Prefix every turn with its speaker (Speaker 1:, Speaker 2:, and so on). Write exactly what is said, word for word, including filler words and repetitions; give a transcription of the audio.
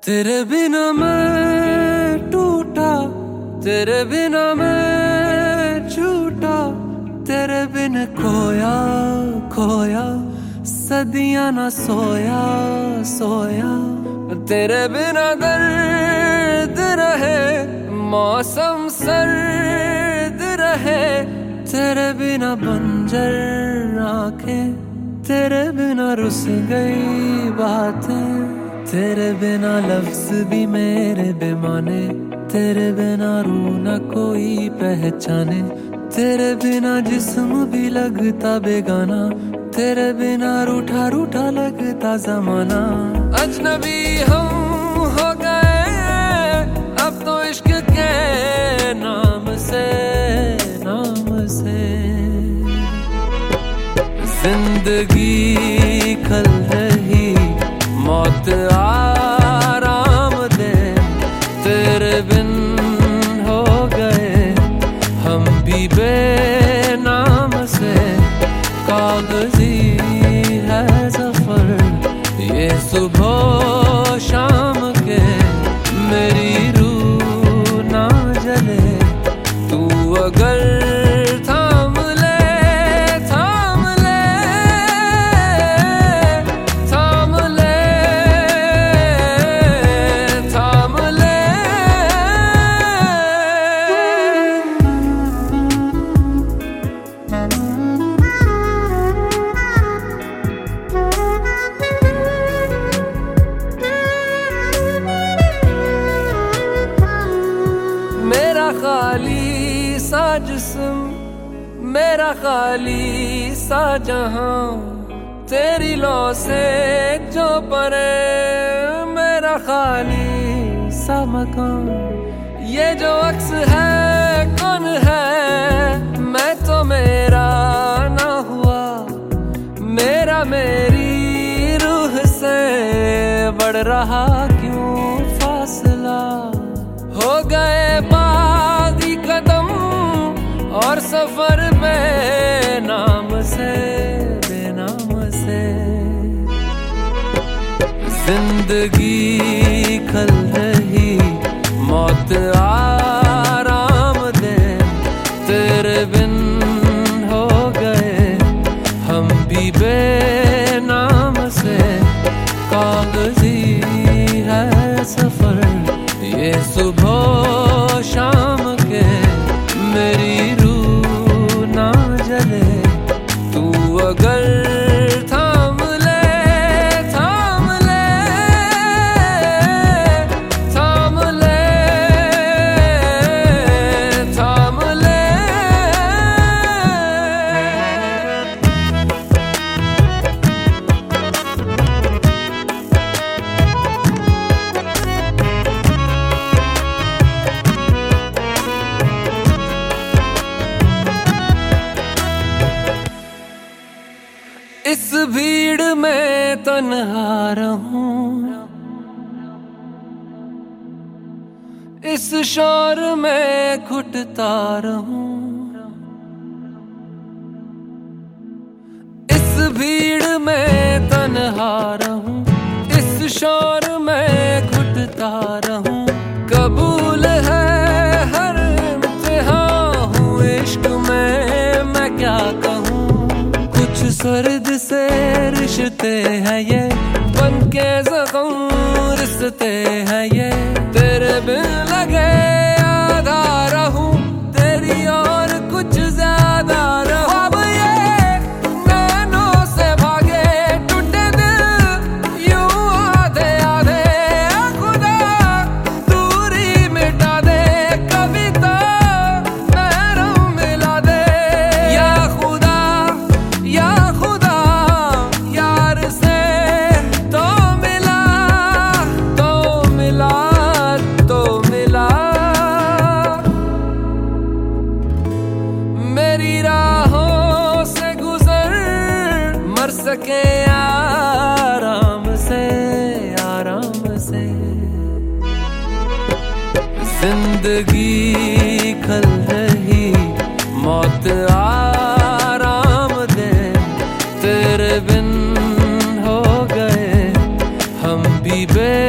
Speaker 1: तेरे बिना मैं टूटा, तेरे बिना मैं छूटा, तेरे बिन खोया खोया सदियां ना सोया सोया। तेरे बिना दर्द रहे मौसम सर्द रहे, तेरे बिना बंजर आंखें, तेरे बिना रुस गई बातें, तेरे बिना लफ्ज भी मेरे बेमाने, तेरे बिना रूह न कोई पहचाने, तेरे बिना जिस्म भी लगता बेगाना, तेरे बिना रूठा रूठा लगता जमाना। अजनबी हम हो गए अब तो इश्क के नाम से नाम से। जिंदगी खल रही मौत आराम दे, तेरे बिन हो गए हम भी बेनाम से। कागजी है सफर ये सुबह शाम के, मेरी रूह ना जले तू अगर थाम ले थाम ले थाम ले थाम ले। मेरा खाली सा जिस्म, मेरा खाली सा जहां, तेरी लौ से जो परे मेरा खाली सा मकान। ये जो अक्स है कौन है, मैं तो मेरा ना हुआ, मेरा मेरी रूह से बढ़ रहा क्यों फासला। हो गए बागी कदम और सफर बेनाम से बेनाम से। जिंदगी खल रही मौत आराम दे, तेरे बिन हो गए हम भी बेनाम से। कागजी है सफर ये सुबह शाम के, मेरी रूह ना जले तू अगर थाम ले थाम ले थाम ले थाम ले। इस भीड़ में तन्हा रहूं, इस शोर में घुटता रहूं, इस भीड़ में तन्हा रहूं, इस शोर में घुटता रहूं। कबूल है हर इम्तिहान हूँ इश्क में मैं क्या कहूँ। कुछ सर्द से रिश्ते हैं ये, बन के ज़ख्म रिश्ते हैं ये, तेरे बिन लगे आधा रहूं, तेरी और कुछ ज्यादा रहूं। अब ये नैनों से भागे टूटे दिल यूं आधे आधे, खुदा दूरी मिटा दे कविता महरम मिला दे। या खुदा या खुदा यार से तो मिला तो मिला तो मिला। मेरी राहों से गुजर मर सके आराम से आराम से। जिंदगी खल रही मौत आराम दे, तेरे बिन हो गए हम भी बे